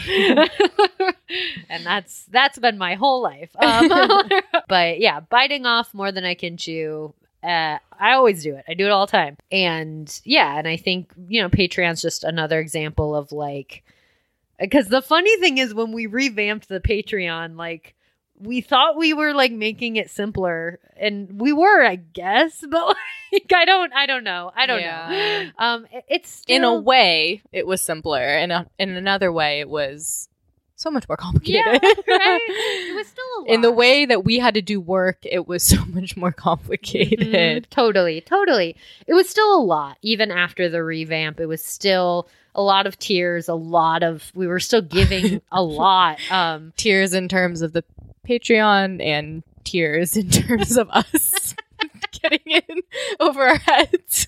B: And that's been my whole life. But yeah, biting off more than I can chew. I always do it. I do it all the time. And yeah, and I think, you know, Patreon's just another example of like, because the funny thing is when we revamped the Patreon, like, we thought we were like making it simpler, and we were, I guess, but like, I don't know. It's still,
C: in a way it was simpler, and in another way it was so much more complicated.
B: Yeah, right? It was still a lot.
C: In the way that we had to do work, it was so much more complicated.
B: Mm-hmm. Totally. It was still a lot. Even after the revamp, it was still a lot of tears, we were still giving a lot.
C: Tears in terms of the Patreon, and tears in terms of us getting in over our heads.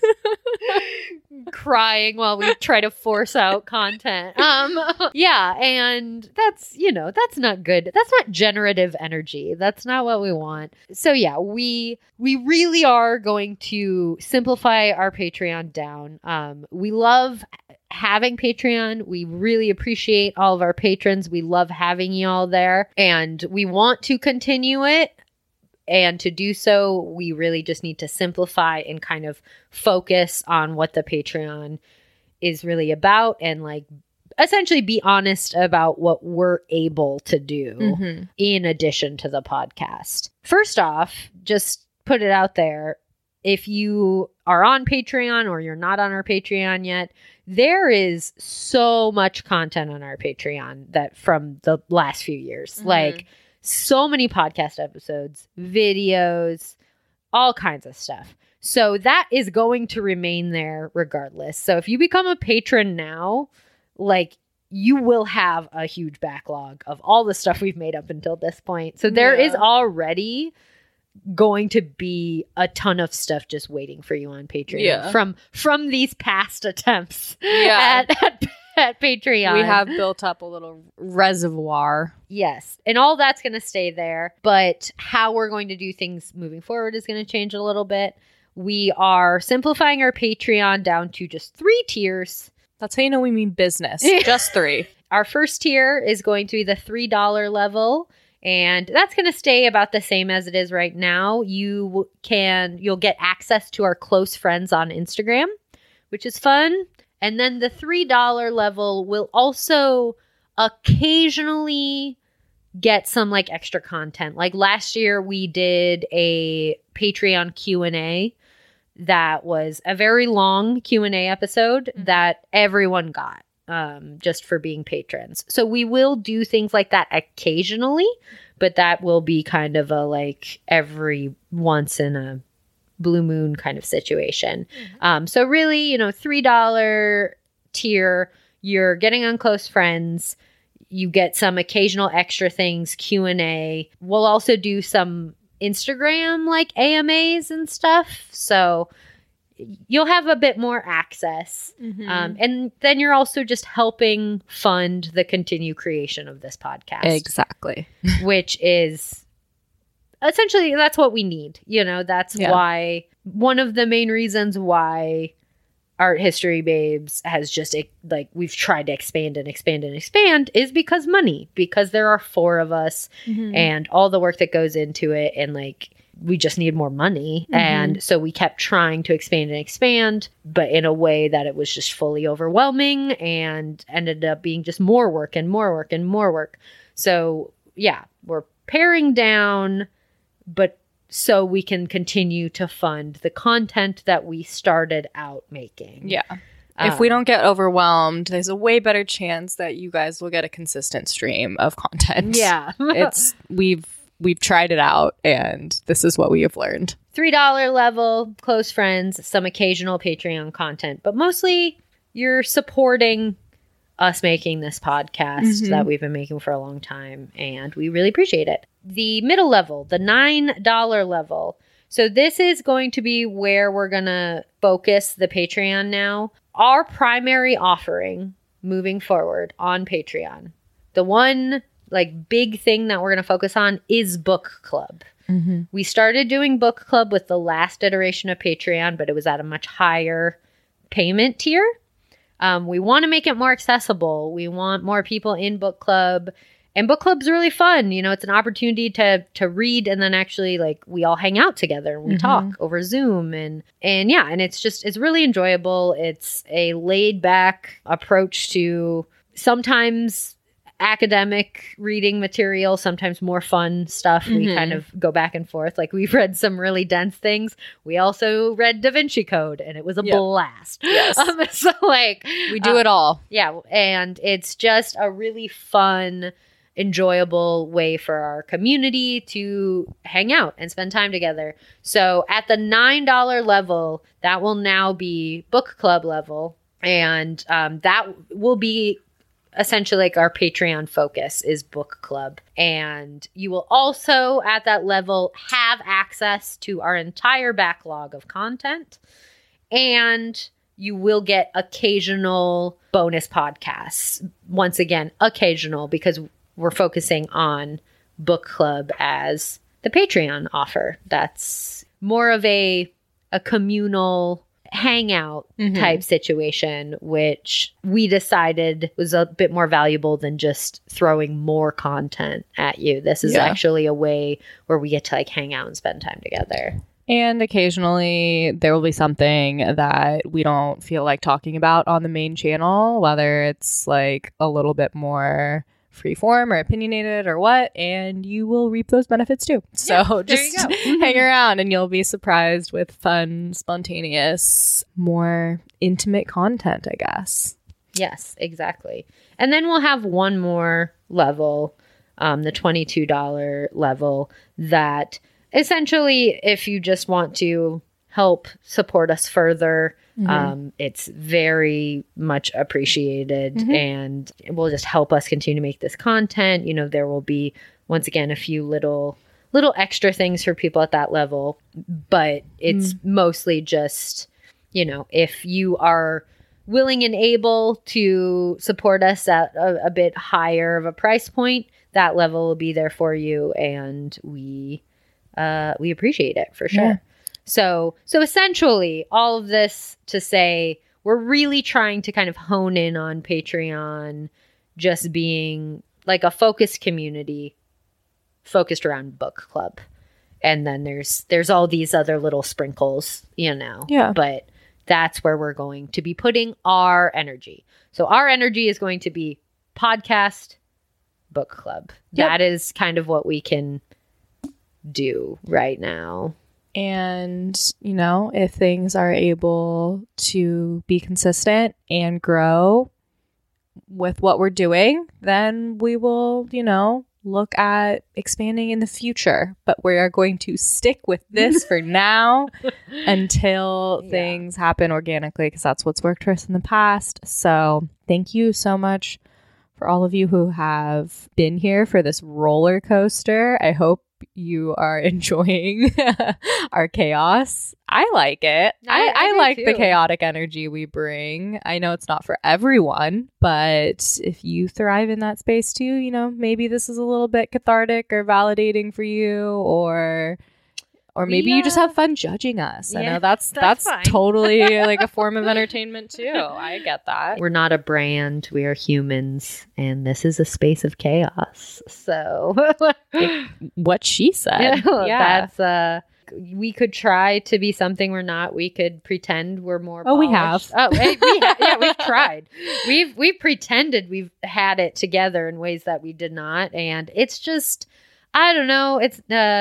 B: Crying while we try to force out content. Yeah, and that's not good. That's not generative energy. That's not what we want. So yeah, we really are going to simplify our Patreon down. We love having Patreon. We really appreciate all of our patrons. We love having y'all there, and we want to continue it. And to do so, we really just need to simplify and kind of focus on what the Patreon is really about, and like essentially be honest about what we're able to do in addition to the podcast. First off, just put it out there. If you are on Patreon or you're not on our Patreon yet, there is so much content on our Patreon that from the last few years, like so many podcast episodes, videos, all kinds of stuff. So that is going to remain there regardless. So if you become a patron now, like, you will have a huge backlog of all the stuff we've made up until this point. So there is already going to be a ton of stuff just waiting for you on Patreon from these past attempts at Patreon.
C: We have built up a little reservoir.
B: Yes. And all that's going to stay there. But how we're going to do things moving forward is going to change a little bit. We are simplifying our Patreon down to just 3 tiers.
C: That's how you know we mean business. Just 3.
B: Our first tier is going to be the $3 level. And that's going to stay about the same as it is right now. You'll get access to our close friends on Instagram, which is fun. And then the $3 level will also occasionally get some like extra content. Like last year we did a Patreon Q&A that was a very long Q&A episode that everyone got just for being patrons. So we will do things like that occasionally, but that will be kind of a like every once in a blue moon kind of situation. So really, $3 tier, you're getting on close friends. You get some occasional extra things, Q&A. We'll also do some Instagram like AMAs and stuff. So you'll have a bit more access. And then you're also just helping fund the continued creation of this podcast.
C: Exactly.
B: Which is essentially, that's what we need. That's why, one of the main reasons why Art History Babes has just, like, we've tried to expand is because money. Because there are 4 of us and all the work that goes into it, and, like, we just need more money. And so we kept trying to expand, but in a way that it was just fully overwhelming and ended up being just more work and more work and more work. So yeah, we're paring down, but so we can continue to fund the content that we started out making.
C: Yeah. If we don't get overwhelmed, there's a way better chance that you guys will get a consistent stream of content.
B: Yeah.
C: We've tried it out, and this is what we have learned.
B: $3 level, close friends, some occasional Patreon content, but mostly you're supporting us making this podcast that we've been making for a long time, and we really appreciate it. The middle level, the $9 level. So this is going to be where we're going to focus the Patreon now. Our primary offering moving forward on Patreon, the one like big thing that we're going to focus on is book club. We started doing book club with the last iteration of Patreon, but it was at a much higher payment tier. We want to make it more accessible. We want more people in book club, and book club's really fun. It's an opportunity to read, and then actually, like, we all hang out together and we talk over Zoom, and it's really enjoyable. It's a laid back approach to sometimes academic reading material, sometimes more fun stuff. We kind of go back and forth. Like, we've read some really dense things. We also read Da Vinci Code, and it was a blast.
C: Yes.
B: So, like,
C: we do it all.
B: Yeah. And it's just a really fun, enjoyable way for our community to hang out and spend time together. So at the $9 level, that will now be book club level. And that will be essentially like our Patreon focus is book club. And you will also at that level have access to our entire backlog of content. And you will get occasional bonus podcasts. Once again, occasional, because we're focusing on book club as the Patreon offer. That's more of a communal hangout type situation, which we decided was a bit more valuable than just throwing more content at you. This is actually a way where we get to like hang out and spend time together.
C: And occasionally there will be something that we don't feel like talking about on the main channel, whether it's like a little bit more freeform or opinionated or what, and you will reap those benefits too. So just hang around and you'll be surprised with fun, spontaneous, more intimate content, I guess.
B: Yes, exactly. And then we'll have one more level, the $22 level, that essentially, if you just want to help support us further, it's very much appreciated, and it will just help us continue to make this content. You know, there will be, once again, a few little extra things for people at that level, but it's mostly just, you know, if you are willing and able to support us at a bit higher of a price point, that level will be there for you, and we appreciate it for sure. Yeah. So essentially, all of this to say, we're really trying to kind of hone in on Patreon just being like a focused community focused around book club. And then there's all these other little sprinkles, you know. Yeah. But that's where we're going to be putting our energy. So our energy is going to be podcast, book club. Yep. That is kind of what we can do right now.
C: And, you know, if things are able to be consistent and grow with what we're doing, then we will, you know, look at expanding in the future. But we are going to stick with this for now until things happen organically, because that's what's worked for us in the past. So thank you so much for all of you who have been here for this roller coaster. I hope you are enjoying our chaos. I like it. I
B: do
C: like
B: too.
C: the chaotic energy we bring. I know it's not for everyone, but if you thrive in that space too, you know, maybe this is a little bit cathartic or validating for you, or maybe you just have fun judging us. I know that's
B: fine.
C: totally like a form of entertainment too. I get that.
B: We're not a brand. We are humans, and this is a space of chaos. So
C: What she said. Yeah.
B: that's we could try to be something we're not. We could pretend we're more
C: Oh, we
B: polished.
C: have.
B: We've tried. We've pretended we've had it together in ways that we did not, and it's just, I don't know. It's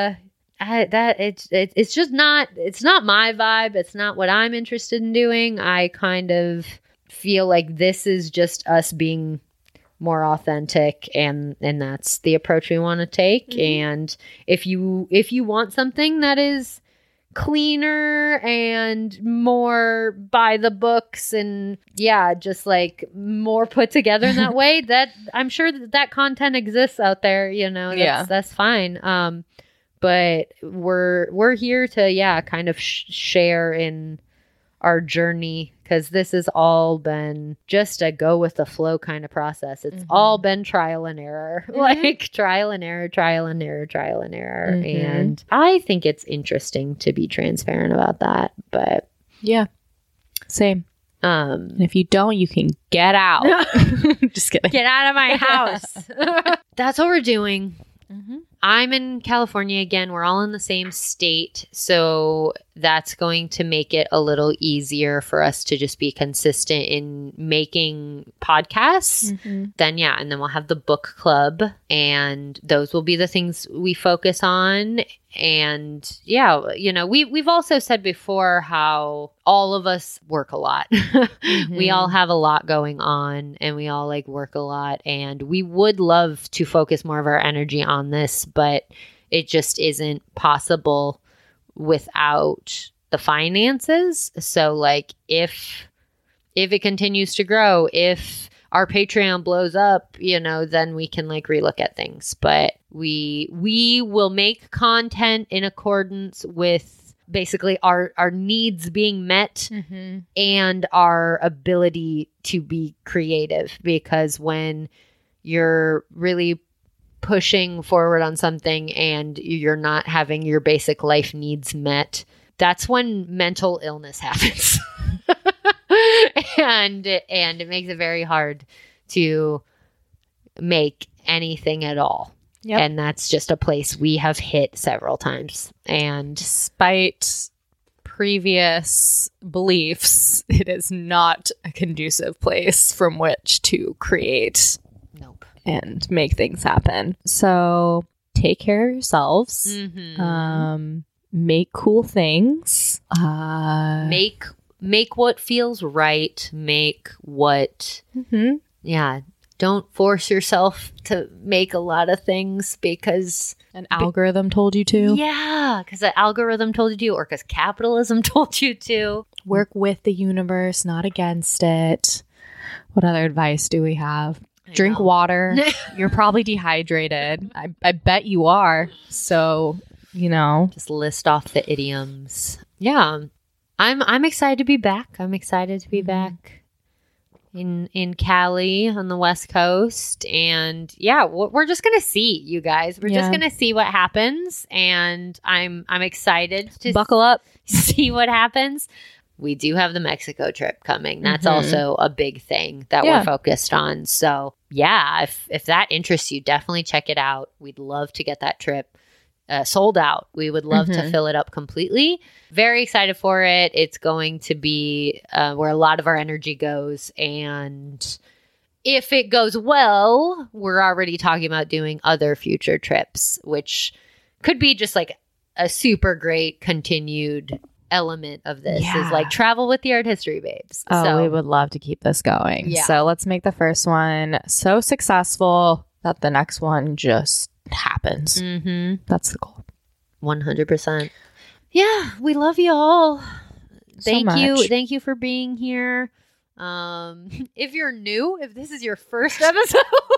B: it's just not, it's not my vibe. It's not what I'm interested in doing. I kind of feel like this is just us being more authentic, and that's the approach we want to take.
C: Mm-hmm.
B: And if you want something that is cleaner and more by the books and just like more put together in that way, that I'm sure that content exists out there, you know. That's fine. But we're here to kind of share in our journey, because this has all been just a go with the flow kind of process. It's all been trial and error, like trial and error. And I think it's interesting to be transparent about that. But
C: yeah, same. And if you don't, you can get out. Just kidding.
B: Get out of my house. That's what we're doing.
C: Mm-hmm.
B: I'm in California again. We're all in the same state. So that's going to make it a little easier for us to just be consistent in making podcasts.
C: Mm-hmm.
B: Then, and then we'll have the book club, and those will be the things we focus on. And you know, we've also said before how all of us work a lot.
C: Mm-hmm.
B: We all have a lot going on, and we all like work a lot, and we would love to focus more of our energy on this, but it just isn't possible without the finances. So like if it continues to grow, if our Patreon blows up, you know, then we can like relook at things. But we will make content in accordance with basically our needs being met and our ability to be creative. Because when you're really pushing forward on something and you're not having your basic life needs met, that's when mental illness happens. and it makes it very hard to make anything at all.
C: Yep.
B: And that's just a place we have hit several times. And
C: despite previous beliefs, it is not a conducive place from which to create and make things happen. So take care of yourselves. Make cool things.
B: Make what feels right. Make what don't force yourself to make a lot of things because
C: an algorithm told you to.
B: Yeah, because the algorithm told you to, or because capitalism told you to.
C: Work with the universe, not against it. What other advice do we have? Drink water. You're probably dehydrated. I bet you are. So, you know.
B: Just list off the idioms. Yeah. I'm excited to be back. I'm excited to be back in Cali on the West Coast. And we're just going to see, you guys. We're just going to see what happens. And I'm excited to
C: buckle up,
B: see what happens. We do have the Mexico trip coming. That's also a big thing that we're focused on. So if that interests you, definitely check it out. We'd love to get that trip sold out. We would love to fill it up completely. Very excited for it. It's going to be where a lot of our energy goes. And if it goes well, we're already talking about doing other future trips, which could be just like a super great continued element of this is like travel with the art history babes.
C: So we would love to keep this going. So let's make the first one so successful that the next one just happens. That's the goal.
B: 100%. Yeah, we love you all. Thank you.
C: much.
B: Thank you for being here. If you're new, if this is your first episode,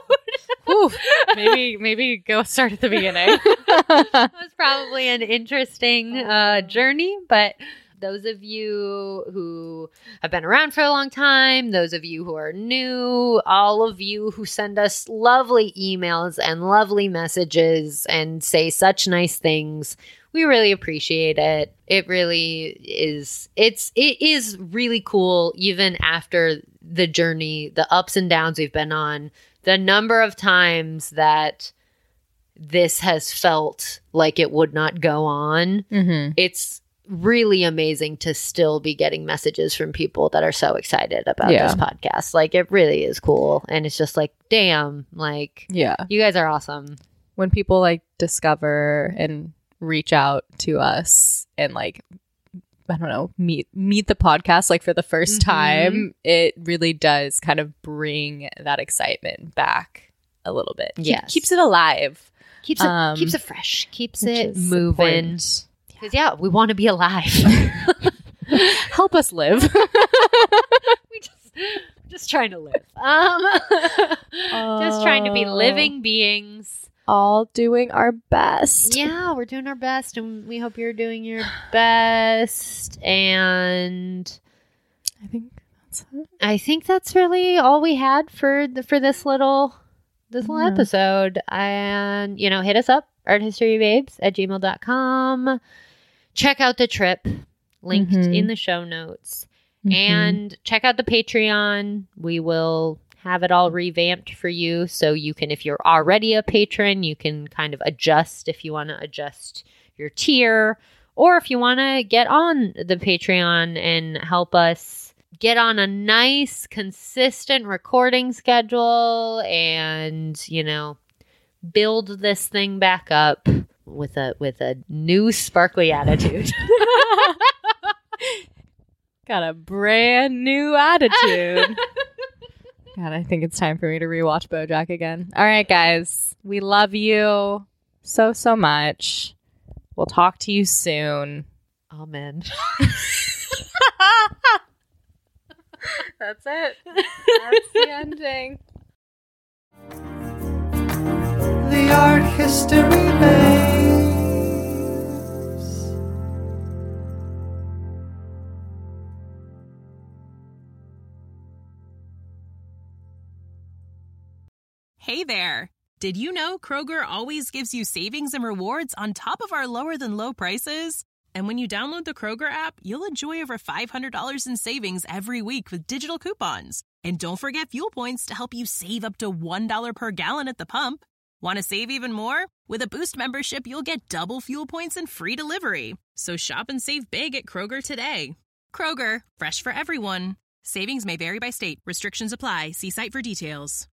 C: Whew. Maybe go start at the beginning.
B: It was probably an interesting journey, but those of you who have been around for a long time, those of you who are new, all of you who send us lovely emails and lovely messages and say such nice things, we really appreciate it. It really is. It is really cool, even after the journey, the ups and downs we've been on, the number of times that this has felt like it would not go on. Mm-hmm. It's really amazing to still be getting messages from people that are so excited about this podcast. Like, it really is cool. And it's just like, damn, like, you guys are awesome.
C: When people like discover and reach out to us and like, I don't know, meet the podcast like for the first time, it really does kind of bring that excitement back a little bit. Keeps it alive.
B: Keeps it fresh. Keeps it moving. Because, we want to be alive.
C: Help us live.
B: We just trying to live. Just trying to be living beings.
C: All doing our best.
B: Yeah, we're doing our best. And we hope you're doing your best. And I think that's really all we had for this little episode. And, hit us up, arthistorybabes@gmail.com. Check out the trip linked in the show notes, and check out the Patreon. We will have it all revamped for you. So you can, if you're already a patron, you can kind of adjust if you want to adjust your tier, or if you want to get on the Patreon and help us get on a nice, consistent recording schedule and, build this thing back up with a new sparkly attitude.
C: Got a brand new attitude. God, I think it's time for me to rewatch BoJack again. All right, guys. We love you so much. We'll talk to you soon.
B: Amen.
C: That's it. That's the ending.
A: The Art History Babes.
D: Hey there! Did you know Kroger always gives you savings and rewards on top of our lower-than-low prices? And when you download the Kroger app, you'll enjoy over $500 in savings every week with digital coupons. And don't forget fuel points to help you save up to $1 per gallon at the pump. Want to save even more? With a Boost membership, you'll get double fuel points and free delivery. So shop and save big at Kroger today. Kroger, fresh for everyone. Savings may vary by state. Restrictions apply. See site for details.